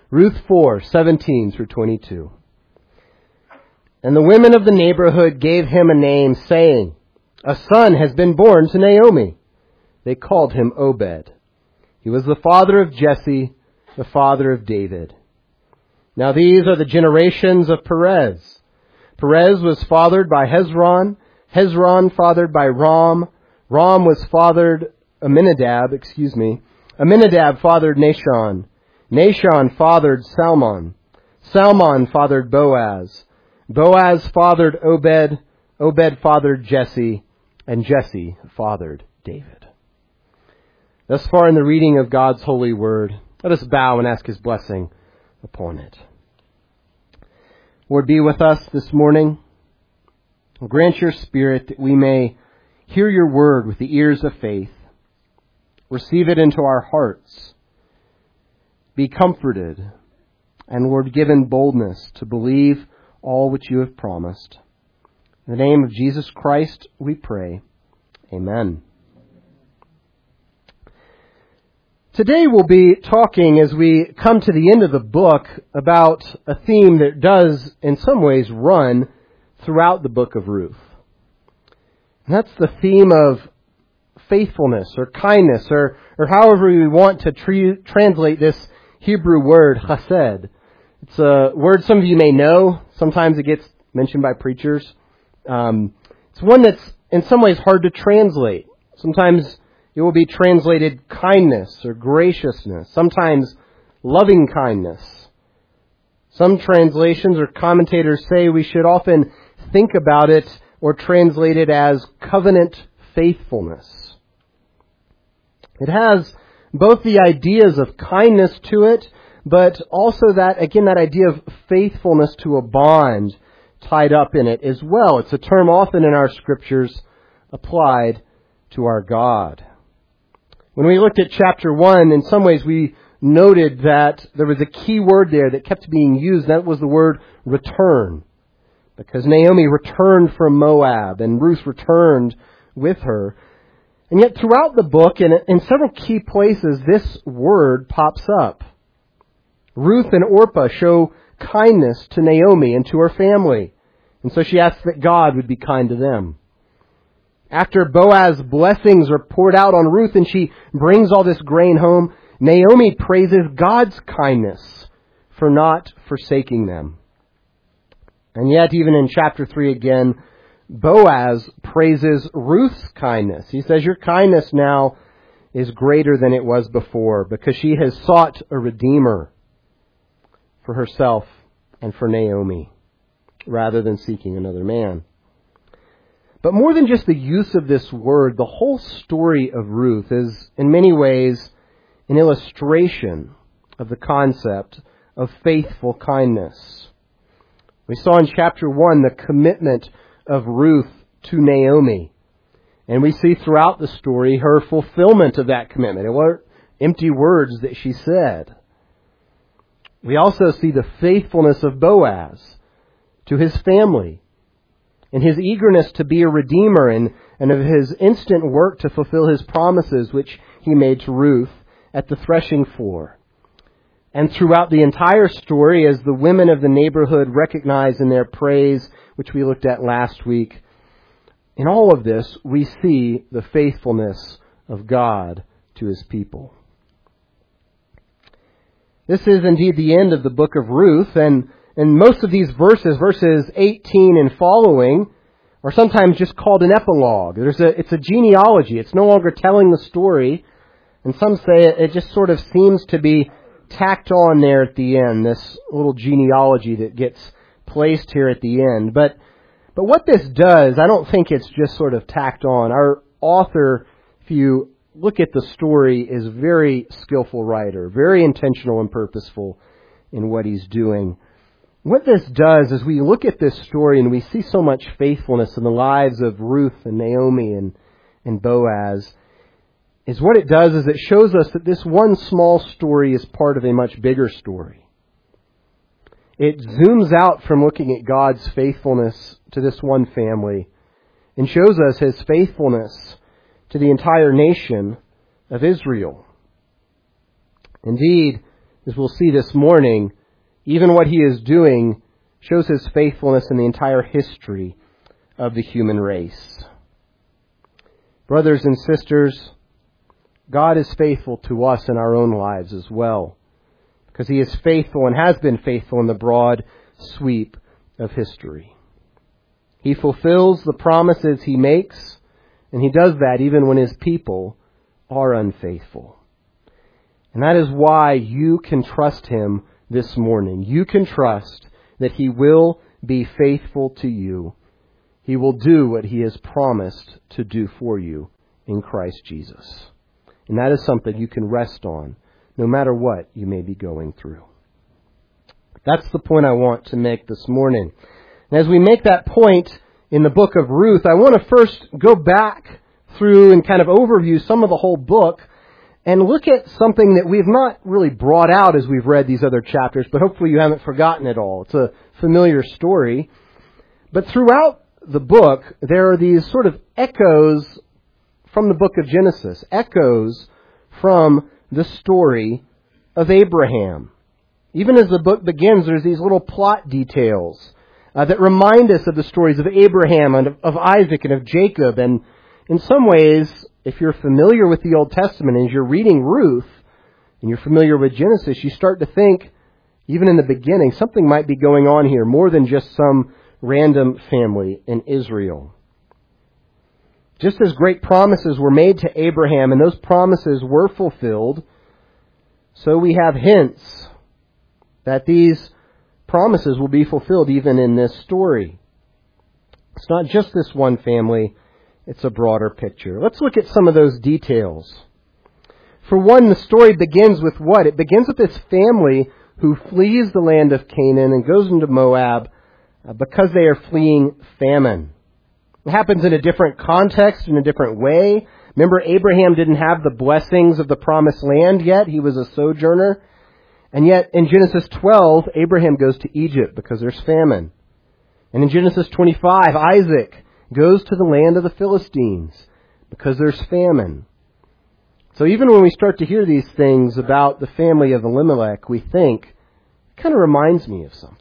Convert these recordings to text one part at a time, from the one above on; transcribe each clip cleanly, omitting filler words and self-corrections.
Ruth 4:17 through 22. And the women of the neighborhood gave him a name, saying, "A son has been born to Naomi." They called him Obed. He was the father of Jesse, the father of David. Now these are the generations of Perez. Perez was fathered by Hezron. Hezron fathered by Ram. Ram was fathered Aminadab fathered Nahshon. Nahshon fathered Salmon. Salmon fathered Boaz. Boaz fathered Obed. Obed fathered Jesse. And Jesse fathered David. Thus far in the reading of God's holy word, let us bow and ask His blessing upon it. Lord, be with us this morning. Grant your Spirit that we may hear your word with the ears of faith. Receive it into our hearts. Be comforted. And Lord, given boldness to believe all which you have promised. In the name of Jesus Christ, we pray. Amen. Today we'll be talking, as we come to the end of the book, about a theme that does in some ways run throughout the book of Ruth. And that's the theme of faithfulness or kindness or however we want to translate this Hebrew word, chesed. It's a word some of you may know. Sometimes it gets mentioned by preachers. It's one that's in some ways hard to translate. Sometimes it will be translated kindness or graciousness. Sometimes loving kindness. Some translations or commentators say we should often think about it or translate it as covenant faithfulness. It has both the ideas of kindness to it, but also that idea of faithfulness to a bond tied up in it as well. It's a term often in our scriptures applied to our God. When we looked at chapter 1, in some ways we noted that there was a key word there that kept being used. That was the word return. Because Naomi returned from Moab and Ruth returned with her. And yet throughout the book, and in several key places, this word pops up. Ruth and Orpah show kindness to Naomi and to her family. And so she asks that God would be kind to them. After Boaz's blessings are poured out on Ruth and she brings all this grain home, Naomi praises God's kindness for not forsaking them. And yet, even in chapter 3 again, Boaz praises Ruth's kindness. He says, "Your kindness now is greater than it was before because she has sought a redeemer for herself and for Naomi rather than seeking another man." But more than just the use of this word, the whole story of Ruth is in many ways an illustration of the concept of faithful kindness. We saw in chapter 1 the commitment of Ruth to Naomi. And we see throughout the story her fulfillment of that commitment. It weren't empty words that she said. We also see the faithfulness of Boaz to his family and his eagerness to be a redeemer and of his instant work to fulfill his promises which he made to Ruth at the threshing floor. And throughout the entire story, as the women of the neighborhood recognize in their praise, which we looked at last week, in all of this we see the faithfulness of God to His people. This is indeed the end of the book of Ruth, and most of these verses 18 and following, are sometimes just called an epilogue. It's a genealogy. It's no longer telling the story. And some say it just sort of seems to be tacked on there at the end, this little genealogy that gets placed here at the end. But what this does, I don't think it's just sort of tacked on. Our author, if you look at the story, is a very skillful writer, very intentional and purposeful in what he's doing. What this does is we look at this story and we see so much faithfulness in the lives of Ruth and Naomi and Boaz. Is what it does is it shows us that this one small story is part of a much bigger story. It zooms out from looking at God's faithfulness to this one family and shows us His faithfulness to the entire nation of Israel. Indeed, as we'll see this morning, even what he is doing shows his faithfulness in the entire history of the human race. Brothers and sisters, God is faithful to us in our own lives as well, because he is faithful and has been faithful in the broad sweep of history. He fulfills the promises he makes, and he does that even when his people are unfaithful. And that is why you can trust him this morning. You can trust that he will be faithful to you. He will do what he has promised to do for you in Christ Jesus. And that is something you can rest on, no matter what you may be going through. That's the point I want to make this morning. And as we make that point in the book of Ruth, I want to first go back through and kind of overview some of the whole book and look at something that we've not really brought out as we've read these other chapters, but hopefully you haven't forgotten it all. It's a familiar story. But throughout the book, there are these sort of echoes from the book of Genesis, echoes from the story of Abraham. Even as the book begins, there's these little plot details that remind us of the stories of Abraham and of Isaac and of Jacob. And in some ways, if you're familiar with the Old Testament and as you're reading Ruth and you're familiar with Genesis, you start to think, even in the beginning, something might be going on here more than just some random family in Israel. Just as great promises were made to Abraham and those promises were fulfilled, so we have hints that these promises will be fulfilled even in this story. It's not just this one family, it's a broader picture. Let's look at some of those details. For one, the story begins with what? It begins with this family who flees the land of Canaan and goes into Moab because they are fleeing famine. It happens in a different context, in a different way. Remember, Abraham didn't have the blessings of the promised land yet. He was a sojourner. And yet, in Genesis 12, Abraham goes to Egypt because there's famine. And in Genesis 25, Isaac goes to the land of the Philistines because there's famine. So even when we start to hear these things about the family of Elimelech, we think, it kind of reminds me of something.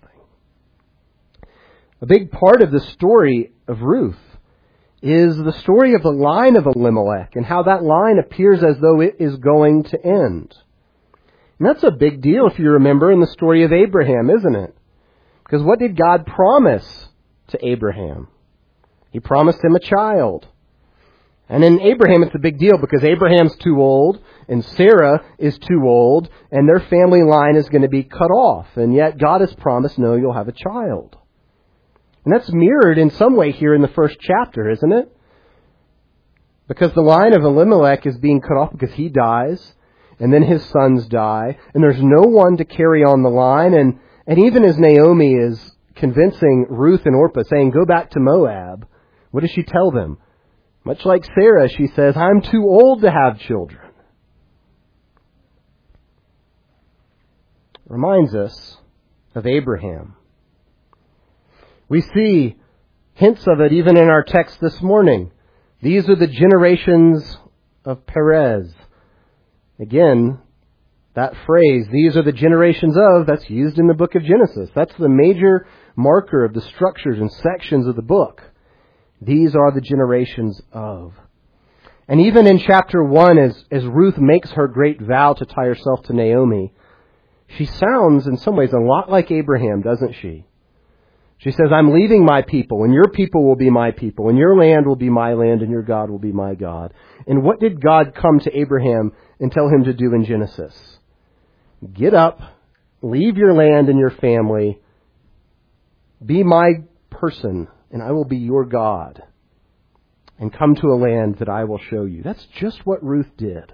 A big part of the story of Ruth is the story of the line of Elimelech and how that line appears as though it is going to end. And that's a big deal if you remember in the story of Abraham, isn't it? Because what did God promise to Abraham? He promised him a child. And in Abraham it's a big deal because Abraham's too old and Sarah is too old and their family line is going to be cut off. And yet God has promised, no, you'll have a child. And that's mirrored in some way here in the first chapter, isn't it? Because the line of Elimelech is being cut off because he dies, and then his sons die, and there's no one to carry on the line. And even as Naomi is convincing Ruth and Orpah, saying, go back to Moab, what does she tell them? Much like Sarah, she says, I'm too old to have children. Reminds us of Abraham. We see hints of it even in our text this morning. These are the generations of Perez. Again, that phrase, these are the generations of, that's used in the book of Genesis. That's the major marker of the structures and sections of the book. These are the generations of. And even in chapter 1, as Ruth makes her great vow to tie herself to Naomi, she sounds in some ways a lot like Abraham, doesn't she? She says, I'm leaving my people, and your people will be my people, and your land will be my land, and your God will be my God. And what did God come to Abraham and tell him to do in Genesis? Get up, leave your land and your family, be my person, and I will be your God, and come to a land that I will show you. That's just what Ruth did.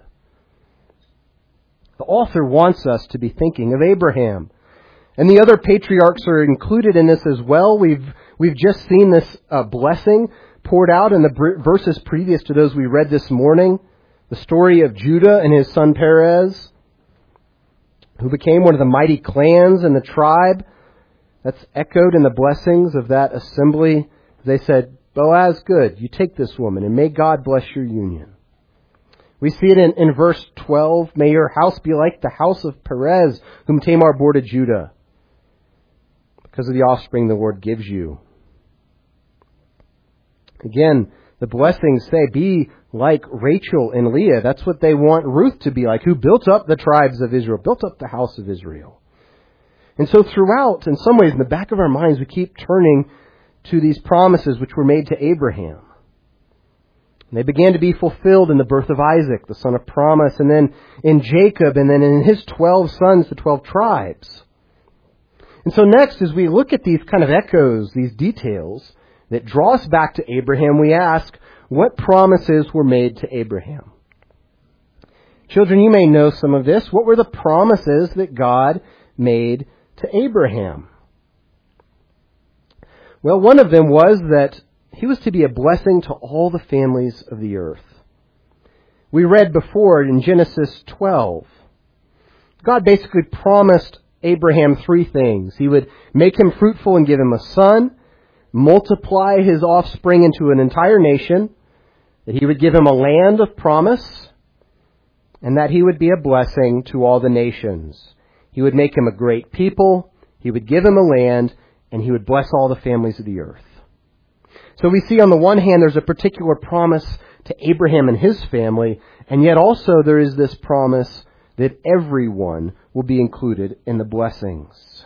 The author wants us to be thinking of Abraham. And the other patriarchs are included in this as well. We've just seen this blessing poured out in the verses previous to those we read this morning. The story of Judah and his son Perez, who became one of the mighty clans in the tribe. That's echoed in the blessings of that assembly. They said, Boaz, good, you take this woman, and may God bless your union. We see it in verse 12. May your house be like the house of Perez, whom Tamar bore to Judah, because of the offspring the Lord gives you. Again, the blessings say, be like Rachel and Leah. That's what they want Ruth to be like, who built up the tribes of Israel, built up the house of Israel. And so throughout, in some ways, in the back of our minds, we keep turning to these promises which were made to Abraham. And they began to be fulfilled in the birth of Isaac, the son of promise, and then in Jacob, and then in his 12 sons, the 12 tribes. And so next, as we look at these kind of echoes, these details that draw us back to Abraham, we ask, what promises were made to Abraham? Children, you may know some of this. What were the promises that God made to Abraham? Well, one of them was that he was to be a blessing to all the families of the earth. We read before in Genesis 12, God basically promised Abraham three things. He would make him fruitful and give him a son, multiply his offspring into an entire nation, that he would give him a land of promise, and that he would be a blessing to all the nations. He would make him a great people, he would give him a land, and he would bless all the families of the earth. So we see on the one hand there's a particular promise to Abraham and his family, and yet also there is this promise that everyone will be included in the blessings.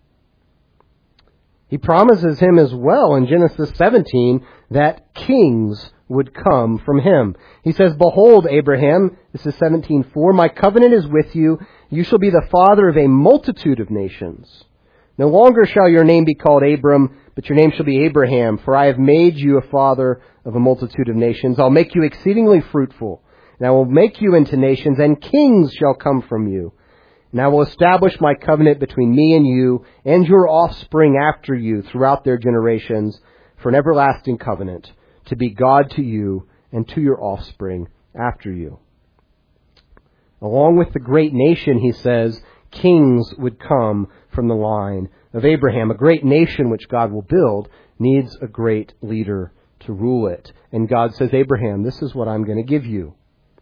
He promises him as well in Genesis 17 that kings would come from him. He says, behold, Abraham, this is 17:4, my covenant is with you. You shall be the father of a multitude of nations. No longer shall your name be called Abram, but your name shall be Abraham, for I have made you a father of a multitude of nations. I'll make you exceedingly fruitful, and I will make you into nations, and kings shall come from you. And I will establish my covenant between me and you and your offspring after you throughout their generations for an everlasting covenant, to be God to you and to your offspring after you. Along with the great nation, he says, kings would come from the line of Abraham. A great nation which God will build needs a great leader to rule it. And God says, Abraham, this is what I'm going to give you.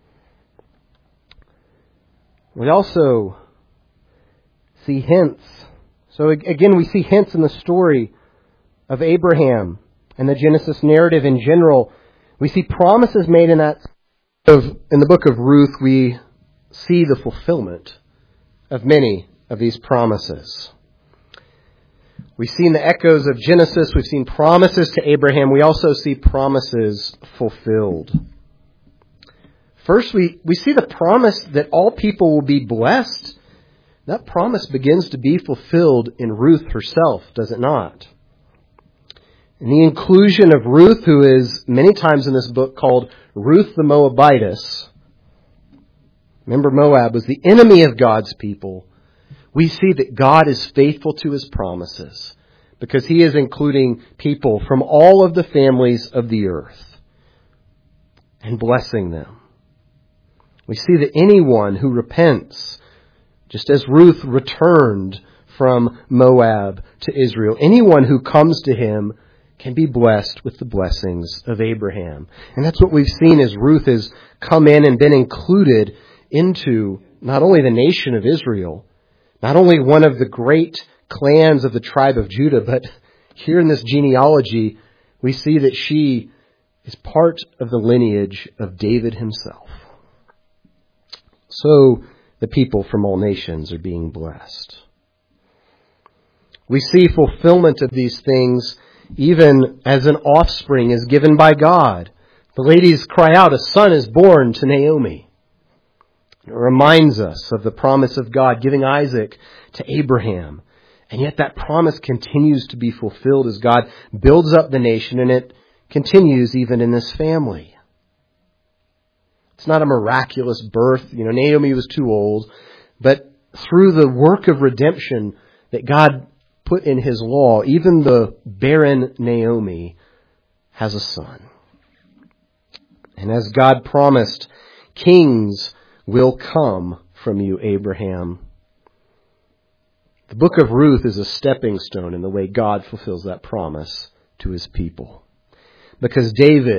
We also see hints. So again, we see hints in the story of Abraham and the Genesis narrative in general. We see promises made in the book of Ruth. We see the fulfillment of many of these promises. We've seen the echoes of Genesis. We've seen promises to Abraham. We also see promises fulfilled. First, we see the promise that all people will be blessed. That promise begins to be fulfilled in Ruth herself, does it not? And the inclusion of Ruth, who is many times in this book called Ruth the Moabitess. Remember, Moab was the enemy of God's people. We see that God is faithful to his promises because he is including people from all of the families of the earth and blessing them. We see that anyone who repents, just as Ruth returned from Moab to Israel, anyone who comes to him can be blessed with the blessings of Abraham. And that's what we've seen as Ruth has come in and been included into not only the nation of Israel, not only one of the great clans of the tribe of Judah, but here in this genealogy, we see that she is part of the lineage of David himself. So the people from all nations are being blessed. We see fulfillment of these things even as an offspring is given by God. The ladies cry out, a son is born to Naomi. It reminds us of the promise of God giving Isaac to Abraham. And yet that promise continues to be fulfilled as God builds up the nation, and it continues even in this family. It's not a miraculous birth. Naomi was too old. But through the work of redemption that God put in his law, even the barren Naomi has a son. And as God promised, kings will come from you, Abraham. The book of Ruth is a stepping stone in the way God fulfills that promise to his people. Because David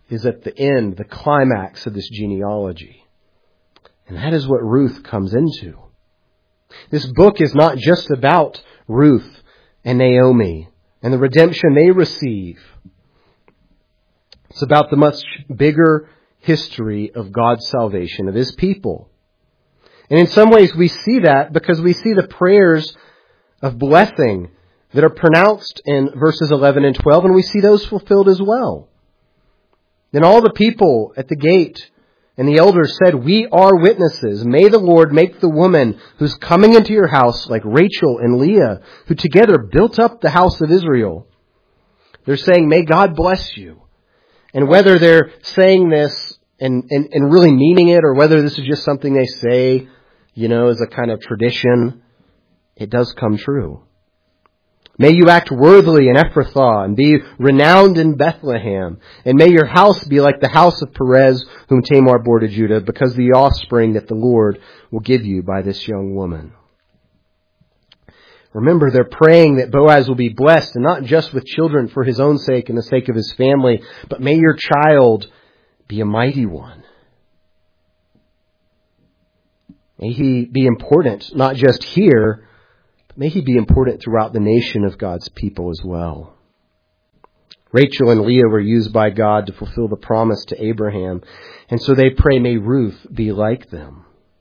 is at the end, the climax of this genealogy. And that is what Ruth comes into. This book is not just about Ruth and Naomi and the redemption they receive. It's about the much bigger history of God's salvation of His people. And in some ways we see that because we see the prayers of blessing that are pronounced in verses 11 and 12, and we see those fulfilled as well. Then all the people at the gate and the elders said, "We are witnesses. May the Lord make the woman who's coming into your house like Rachel and Leah, who together built up the house of Israel." They're saying, "May God bless you." And whether they're saying this and really meaning it, or whether this is just something they say, as a kind of tradition, it does come true. May you act worthily in Ephrathah and be renowned in Bethlehem. And may your house be like the house of Perez, whom Tamar bore to Judah, because of the offspring that the Lord will give you by this young woman. Remember, they're praying that Boaz will be blessed, and not just with children for his own sake and the sake of his family, but may your child be a mighty one. May he be important, not just here, but may he be important throughout the nation of God's people as well. Rachel and Leah were used by God to fulfill the promise to Abraham, and so they pray, may Ruth be like them.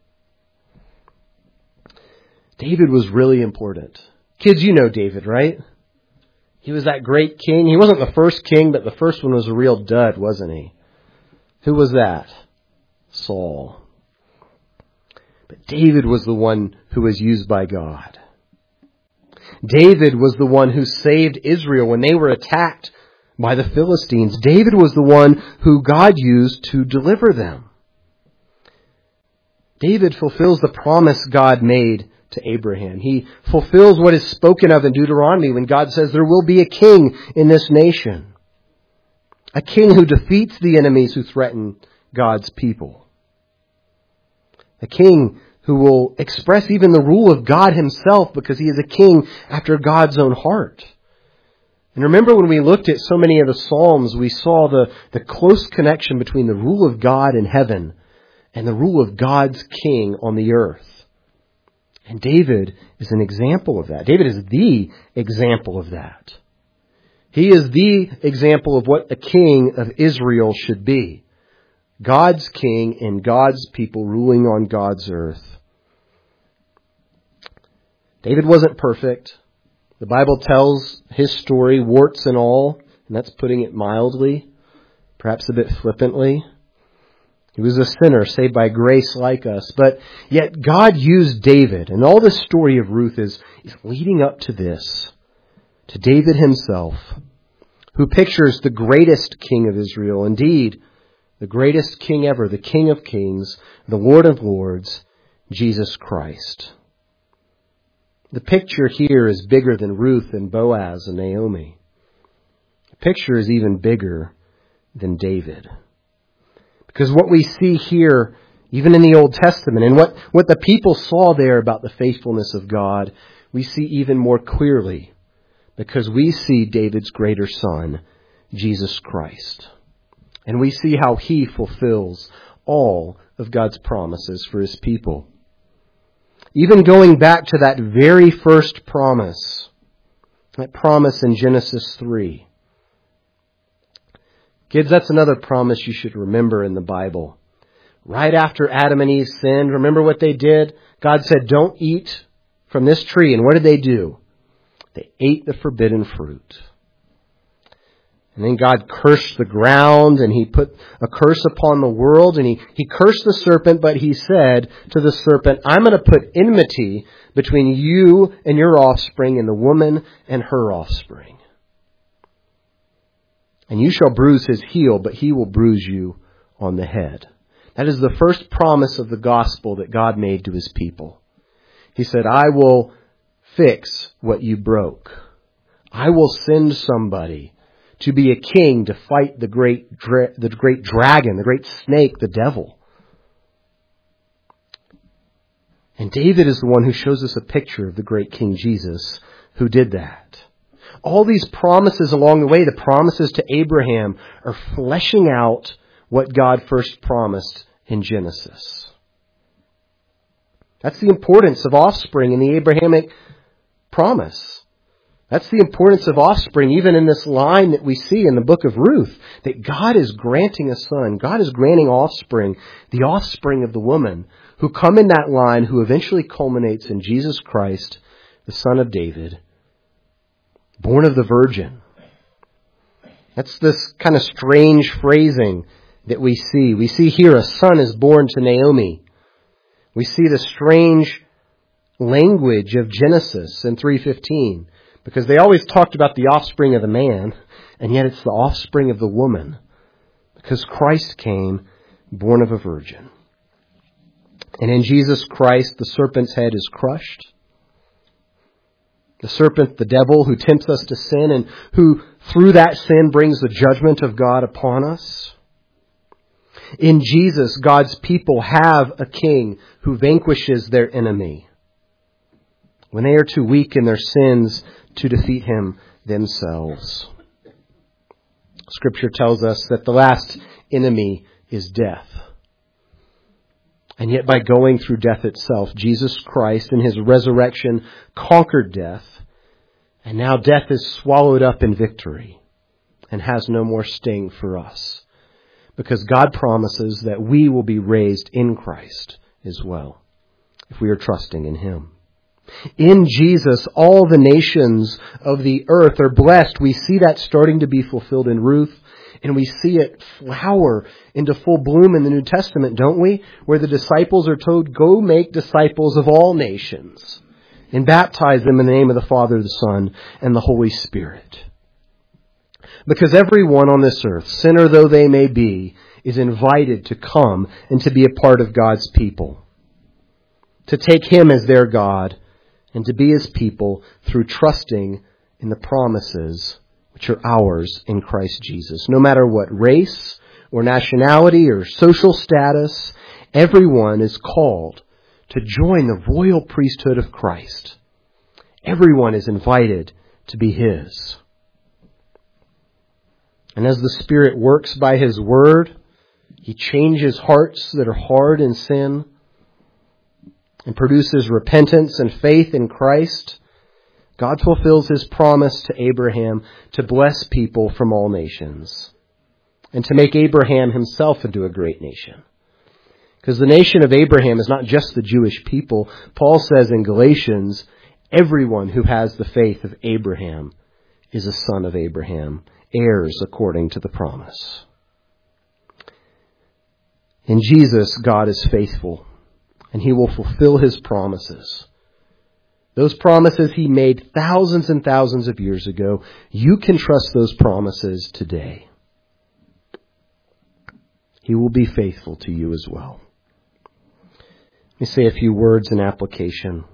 David was really important. Kids, you know David, right? He was that great king. He wasn't the first king, but the first one was a real dud, wasn't he? Who was that? Saul. But David was the one who was used by God. David was the one who saved Israel when they were attacked by the Philistines. David was the one who God used to deliver them. David fulfills the promise God made to Abraham. He fulfills what is spoken of in Deuteronomy when God says there will be a king in this nation. A king who defeats the enemies who threaten God's people. A king who will express even the rule of God Himself because He is a king after God's own heart. And remember when we looked at so many of the Psalms, we saw the close connection between the rule of God in heaven and the rule of God's king on the earth. And David is an example of that. David is the example of that. He is the example of what a king of Israel should be. God's king and God's people ruling on God's earth. David wasn't perfect. The Bible tells his story, warts and all, and that's putting it mildly, perhaps a bit flippantly. He was a sinner saved by grace like us, but yet God used David, and all this story of Ruth is leading up to this, to David himself, who pictures the greatest king of Israel, indeed, the greatest king ever, the King of Kings, the Lord of Lords, Jesus Christ. The picture here is bigger than Ruth and Boaz and Naomi. The picture is even bigger than David. Because what we see here, even in the Old Testament, and what the people saw there about the faithfulness of God, we see even more clearly because we see David's greater son, Jesus Christ. And we see how He fulfills all of God's promises for His people. Even going back to that very first promise, that promise in Genesis 3. Kids, that's another promise you should remember in the Bible. Right after Adam and Eve sinned, remember what they did? God said, don't eat from this tree. And what did they do? They ate the forbidden fruit. And then God cursed the ground and He put a curse upon the world and He cursed the serpent, but He said to the serpent, I'm going to put enmity between you and your offspring and the woman and her offspring. And you shall bruise his heel, but he will bruise you on the head. That is the first promise of the gospel that God made to His people. He said, I will fix what you broke. I will send somebody to be a king to fight the great dragon, the great snake, the devil. And David is the one who shows us a picture of the great King Jesus who did that. All these promises along the way, the promises to Abraham, are fleshing out what God first promised in Genesis. That's the importance of offspring in the Abrahamic promise. That's the importance of offspring even in this line that we see in the book of Ruth, that God is granting a son. God is granting offspring, the offspring of the woman, who come in that line, who eventually culminates in Jesus Christ, the Son of David, born of the Virgin. That's this kind of strange phrasing that we see. We see here a son is born to Naomi. We see the strange language of Genesis in 3:15. Because they always talked about the offspring of the man, and yet it's the offspring of the woman. Because Christ came born of a virgin. And in Jesus Christ, the serpent's head is crushed. The serpent, the devil, who tempts us to sin and who through that sin brings the judgment of God upon us. In Jesus, God's people have a king who vanquishes their enemy when they are too weak in their sins to defeat him themselves. Scripture tells us that the last enemy is death. And yet by going through death itself, Jesus Christ in his resurrection conquered death. And now death is swallowed up in victory and has no more sting for us. Because God promises that we will be raised in Christ as well, if we are trusting in him. In Jesus, all the nations of the earth are blessed. We see that starting to be fulfilled in Ruth, and we see it flower into full bloom in the New Testament, don't we? Where the disciples are told, go make disciples of all nations and baptize them in the name of the Father, the Son, and the Holy Spirit. Because everyone on this earth, sinner though they may be, is invited to come and to be a part of God's people. To take him as their God and to be his people through trusting in the promises which are ours in Christ Jesus. No matter what race or nationality or social status, everyone is called to join the royal priesthood of Christ. Everyone is invited to be his. And as the Spirit works by his word, he changes hearts that are hard in sin and produces repentance and faith in Christ. God fulfills his promise to Abraham to bless people from all nations and to make Abraham himself into a great nation. Because the nation of Abraham is not just the Jewish people. Paul says in Galatians, everyone who has the faith of Abraham is a son of Abraham, heirs according to the promise. In Jesus, God is faithful, and he will fulfill his promises. Those promises he made thousands and thousands of years ago, you can trust those promises today. He will be faithful to you as well. Let me say a few words in application.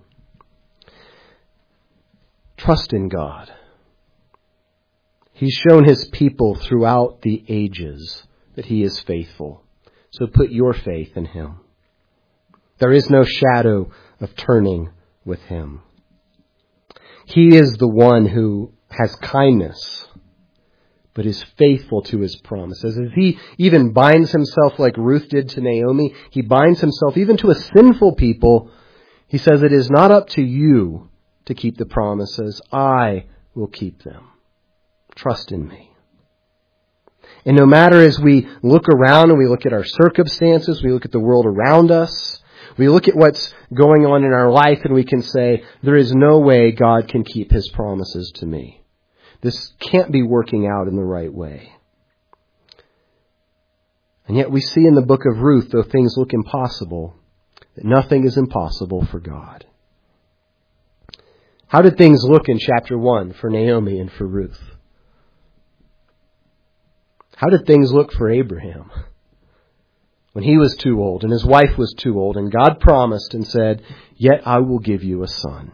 Trust in God. He's shown his people throughout the ages that he is faithful. So put your faith in him. There is no shadow of turning with him. He is the one who has kindness, but is faithful to his promises. As he even binds himself like Ruth did to Naomi, he binds himself even to a sinful people. He says, it is not up to you to keep the promises. I will keep them. Trust in me. And no matter as we look around and we look at our circumstances, we look at the world around us, we look at what's going on in our life and we can say, there is no way God can keep his promises to me. This can't be working out in the right way. And yet we see in the book of Ruth, though things look impossible, that nothing is impossible for God. How did things look in chapter 1 for Naomi and for Ruth? How did things look for Abraham when he was too old and his wife was too old and God promised and said, yet I will give you a son?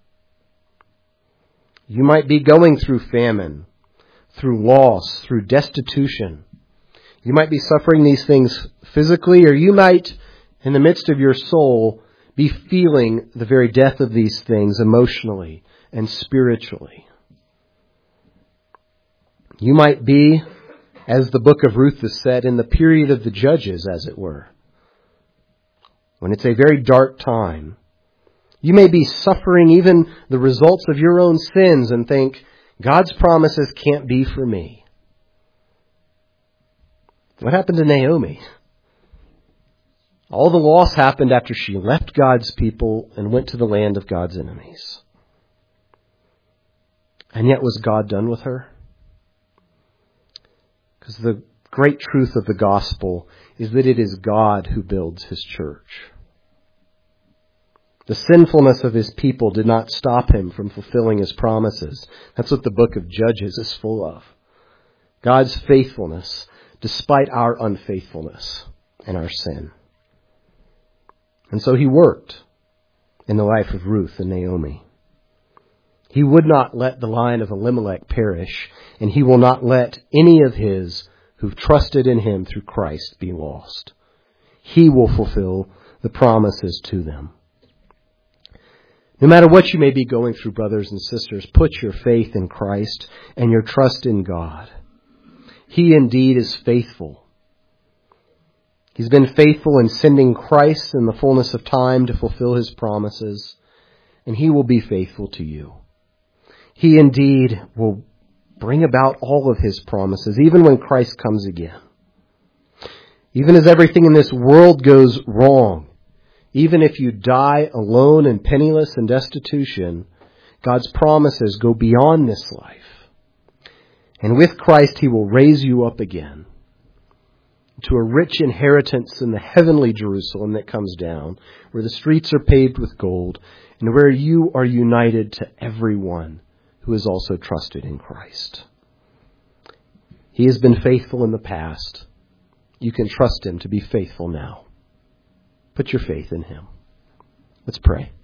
You might be going through famine, through loss, through destitution. You might be suffering these things physically, or you might, in the midst of your soul, be feeling the very death of these things emotionally and spiritually. You might be, as the book of Ruth is said, in the period of the judges, as it were, when it's a very dark time. You may be suffering even the results of your own sins and think, God's promises can't be for me. What happened to Naomi? All the loss happened after she left God's people and went to the land of God's enemies. And yet was God done with her? Because the great truth of the gospel is that it is God who builds his church. The sinfulness of his people did not stop him from fulfilling his promises. That's what the book of Judges is full of. God's faithfulness despite our unfaithfulness and our sin. And so he worked in the life of Ruth and Naomi. He would not let the line of Elimelech perish, and he will not let any of his who've trusted in him through Christ be lost. He will fulfill the promises to them. No matter what you may be going through, brothers and sisters, put your faith in Christ and your trust in God. He indeed is faithful. He's been faithful in sending Christ in the fullness of time to fulfill his promises, and he will be faithful to you. He indeed will bring about all of his promises, even when Christ comes again. Even as everything in this world goes wrong, even if you die alone and penniless in destitution, God's promises go beyond this life. And with Christ, he will raise you up again to a rich inheritance in the heavenly Jerusalem that comes down, where the streets are paved with gold, and where you are united to everyone who has also trusted in Christ. He has been faithful in the past. You can trust him to be faithful now. Put your faith in him. Let's pray.